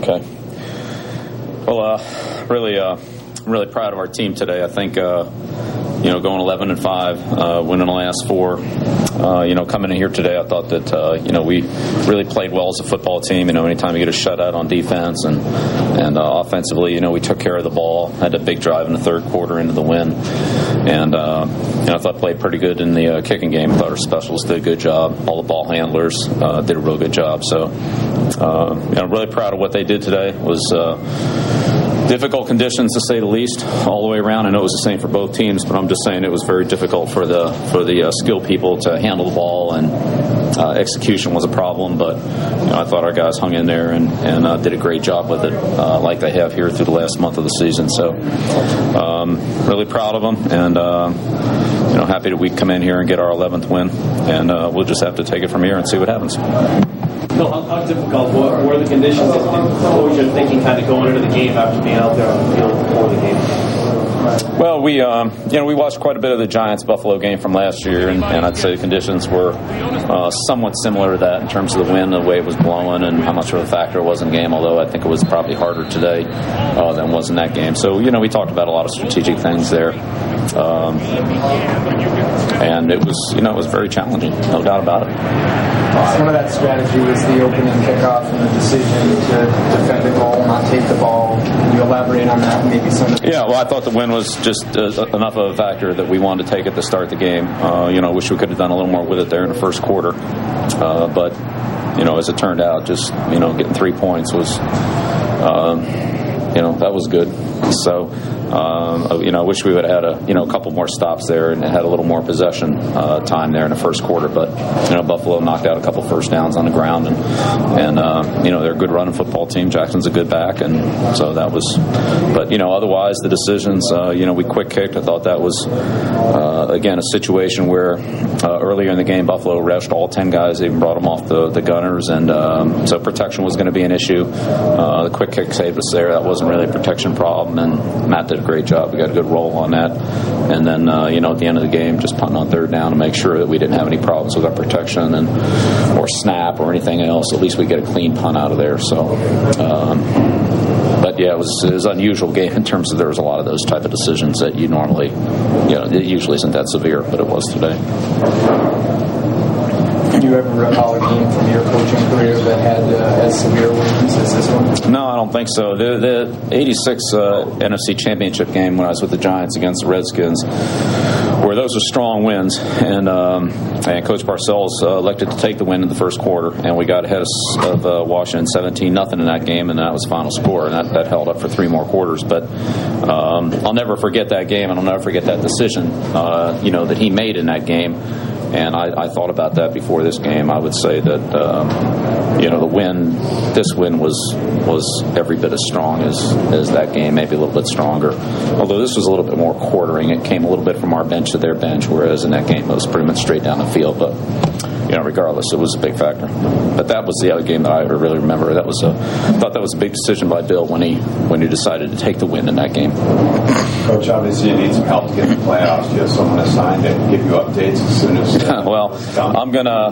Okay. Well, I'm really proud of our team today. I think, going 11-5, winning the last 4. Coming in here today, I thought that, we really played well as a football team. Anytime you get a shutout on defense and offensively, we took care of the ball, had a big drive in the third quarter into the win. And, I thought played pretty good in the kicking game. I thought our specialists did a good job. All the ball handlers did a real good job. So, I'm really proud of what they did today. It was difficult conditions, to say the least, all the way around. I know it was the same for both teams, but I'm just saying it was very difficult for the skilled people to handle the ball, and execution was a problem. But I thought our guys hung in there and did a great job with it, like they have here through the last month of the season. So really proud of them, and happy that we come in here and get our 11th win, and we'll just have to take it from here and see what happens. Bill, how difficult were the conditions? What was your thinking kind of going into the game after being out there on the field before the game? Well, we watched quite a bit of the Giants-Buffalo game from last year, and I'd say the conditions were somewhat similar to that in terms of the wind, the way it was blowing, and how much of a factor it was in the game, although I think it was probably harder today than was in that game. So, we talked about a lot of strategic things there. And it was very challenging, no doubt about it. Some of that strategy was the opening kickoff and the decision to defend the goal, not take the ball. Can you elaborate on that? Maybe some of Yeah, well, I thought the win was just enough of a factor that we wanted to take it to start the game. I wish we could have done a little more with it there in the first quarter. But, as it turned out, just, getting 3 points was, that was good. So, I wish we would have had a couple more stops there and had a little more possession time there in the first quarter. But Buffalo knocked out a couple first downs on the ground, and they're a good running football team. Jackson's a good back, and so that was. But otherwise the decisions, we quick kicked. I thought that was again a situation where earlier in the game Buffalo rushed all 10 guys, even brought them off the gunners, and so protection was going to be an issue. The quick kick saved us there. That wasn't really a protection problem, and Matt did a great job. We got a good roll on that. And then, at the end of the game, just punting on third down to make sure that we didn't have any problems with our protection or snap or anything else. At least we get a clean punt out of there. So, but yeah, it was an unusual game in terms of there was a lot of those type of decisions that you normally, it usually isn't that severe, but it was today. Can you ever recall a game from your coaching career that had as severe wins as this one? No, I don't think so. The 86 NFC Championship game when I was with the Giants against the Redskins, where those were strong wins, and Coach Parcells elected to take the win in the first quarter, and we got ahead of Washington 17-0 in that game, and that was the final score, and that held up for 3 more quarters. But I'll never forget that game, and I'll never forget that decision, that he made in that game. And I thought about that before this game. I would say that this win was every bit as strong as that game, maybe a little bit stronger. Although this was a little bit more quartering. It came a little bit from our bench to their bench, whereas in that game it was pretty much straight down the field. But regardless, it was a big factor. But that was the other game that I really remember. I thought that was a big decision by Bill when he decided to take the win in that game. Coach, obviously you need some help to get in the playoffs. Do you have someone assigned that can give you updates as soon as? Well, I'm gonna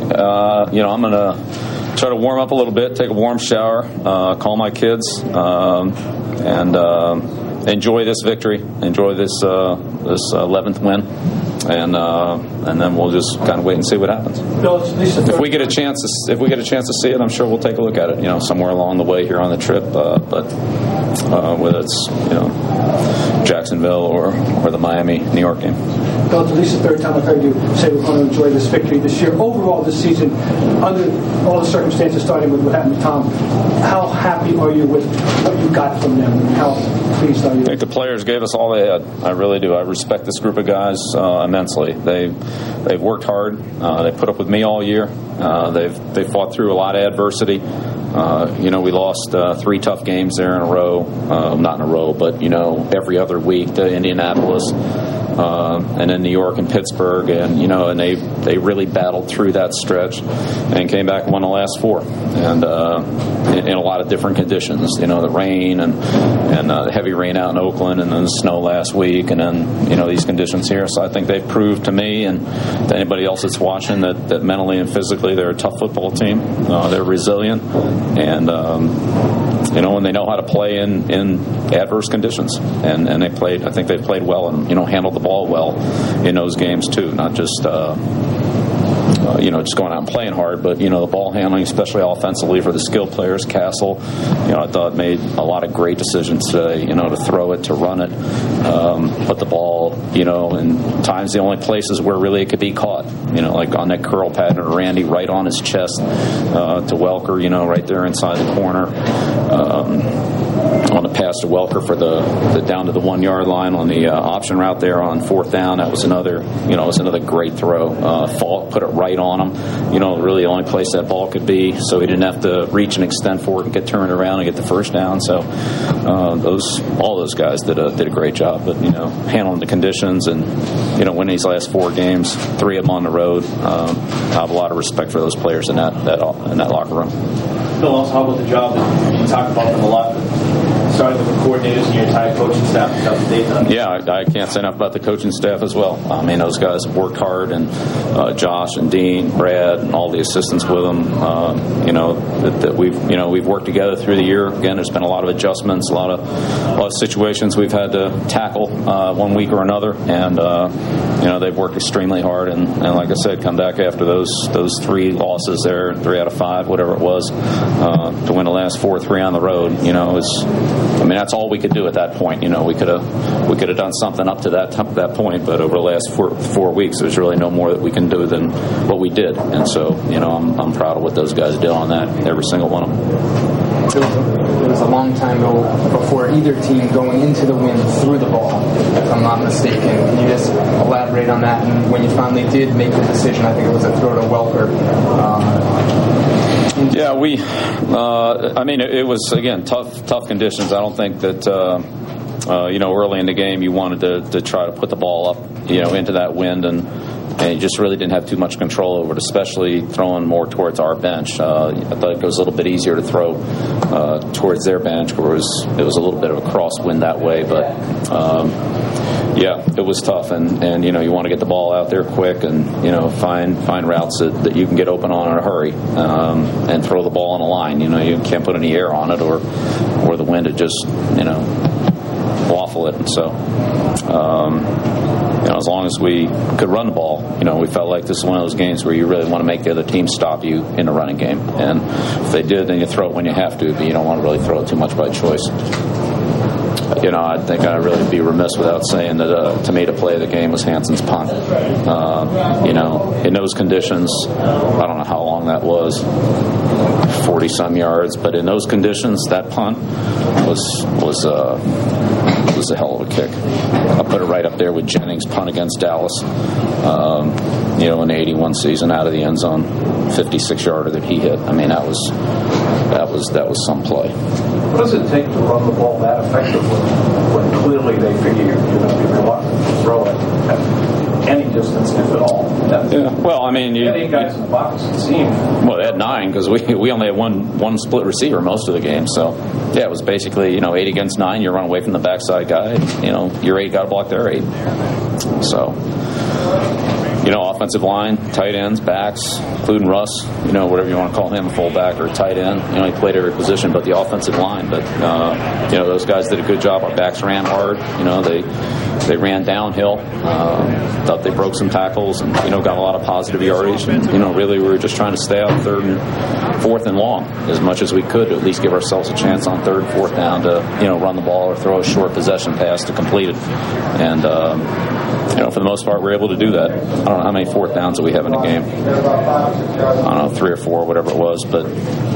try to warm up a little bit, take a warm shower, call my kids, and enjoy this victory, enjoy this 11th win. And then we'll just kind of wait and see what happens. If we get a chance to see it, I'm sure we'll take a look at it. Somewhere along the way here on the trip. But whether it's Jacksonville or the Miami, New York game. Bill, it's at least the third time I've heard you say we're going to enjoy this victory this year. Overall, this season, under all the circumstances, starting with what happened to Tom, how happy are you with what you got from them? How pleased are you? I think the players gave us all they had. I really do. I respect this group of guys immensely. They've worked hard. They put up with me all year. They've fought through a lot of adversity. We lost 3 tough games there in a row. Not in a row, but every other week to Indianapolis. And then New York and Pittsburgh, and they really battled through that stretch and came back and won the last 4. And in a lot of different conditions. The rain and the heavy rain out in Oakland, and then the snow last week, and then these conditions here. So I think they've proved to me and to anybody else that's watching that mentally and physically they're a tough football team. They're resilient, and when they know how to play in adverse conditions, and they played. I think they played well and handled the ball well in those games too. Not just just going out and playing hard, but the ball handling, especially offensively for the skilled players. Castle, I thought made a lot of great decisions today. To throw it, to run it, put the ball, in times the only places where really it could be caught. Like on that curl pattern to Randy, right on his chest, to Welker, right there inside the corner. On the pass to Welker for the down to the 1 yard line on the option route there on 4th down, that was another great throw. Falk put it right on him. Really the only place that ball could be, so he didn't have to reach and extend for it and get turned around and get the first down. So all those guys did a great job. But handling the conditions and winning these last 4 games, 3 of them on the road. I have a lot of respect for those players in that locker room. Bill, also, how about the job that you talk about them a lot? Starting with the coordinators and your entire coaching staff and stuff that they've done. Yeah, I can't say enough about the coaching staff as well. I mean, those guys have worked hard, and Josh and Dean, Brad, and all the assistants with them. That we've worked together through the year. Again, there's been a lot of adjustments, a lot of situations we've had to tackle one week or another, and they've worked extremely hard. And like I said, come back after those 3 losses there, 3 out of 5, whatever it was, to win the last 4-3 on the road. That's all we could do at that point. We could have done something up to that point, but over the last 4 weeks, there's really no more that we can do than what we did. And so, I'm proud of what those guys did on that, every single one of them. It was a long time ago before either team going into the win threw the ball, if I'm not mistaken. Can you just elaborate on that? And when you finally did make the decision, I think it was a throw to Welker. Yeah, it was, again, tough conditions. I don't think that, early in the game you wanted to try to put the ball up, into that wind, and you just really didn't have too much control over it, especially throwing more towards our bench. I thought it was a little bit easier to throw towards their bench, where it was a little bit of a crosswind that way, but it was tough, and you want to get the ball out there quick, and find routes that you can get open on in a hurry, and throw the ball on a line. You can't put any air on it, or the wind to just waffle it. And so as long as we could run the ball, we felt like this is one of those games where you really want to make the other team stop you in the running game, and if they did, then you throw it when you have to, but you don't want to really throw it too much by choice. I think I'd really be remiss without saying that to me the play of the game was Hanson's punt. In those conditions, I don't know how long that was, 40-some yards, but in those conditions, that punt was a hell of a kick. I put it right up there with Jennings' punt against Dallas, in the 81 season out of the end zone, 56-yarder that he hit. I mean, that was some play. What does it take to run the ball that effectively when clearly they figure you're going to be reluctant to throw it at any distance, if at all? You had 8 guys in the box, it seemed. Well, they had 9 because we only had one split receiver most of the game. So, it was basically 8 against 9. You run away from the backside guy. Your 8 got to block their 8. So, offensive line, tight ends, backs, including Russ, whatever you want to call him, a fullback or a tight end. He played every position but the offensive line. But, those guys did a good job. Our backs ran hard. They ran downhill. Thought they broke some tackles and, got a lot of positive yardage. And, really we were just trying to stay out 3rd and 4th and long as much as we could to at least give ourselves a chance on 3rd and 4th down to, run the ball or throw a short possession pass to complete it. And, for the most part, we're able to do that. I don't know how many 4th downs that we have in the game. I don't know, 3 or 4, whatever it was. But,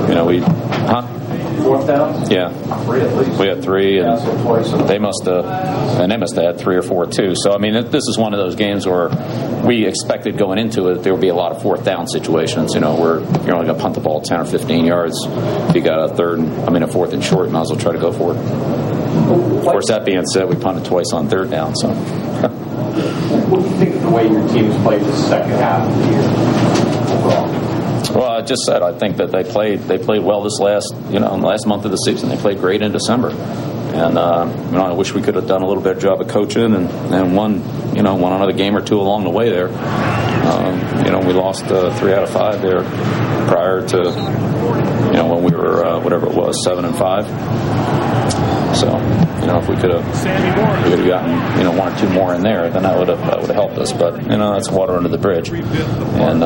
4th downs? Yeah. 3 at least. We had 3, and they must have had 3 or 4 too. So, this is one of those games where we expected going into it there would be a lot of 4th down situations, where you're only going to punt the ball 10 or 15 yards. If you got a 4th and short, you might as well try to go for it. Of course, that being said, we punted twice on 3rd down, so. What do you think of the way your team's played the second half of the year overall? Well, I just said I think that they played well this last in the last month of the season. They played great in December, and I wish we could have done a little better job of coaching and won another game or two along the way there. We lost 3 out of 5 there prior to when we were whatever it was 7-5. So if we could have gotten 1 or 2 more in there, then that would have helped us. But that's water under the bridge, and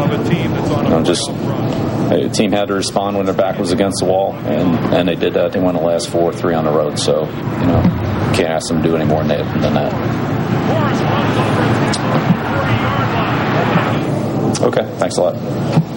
the team had to respond when their back was against the wall, and they did that. They won the last 4, 3 on the road. So can't ask them to do any more than that. Okay, thanks a lot.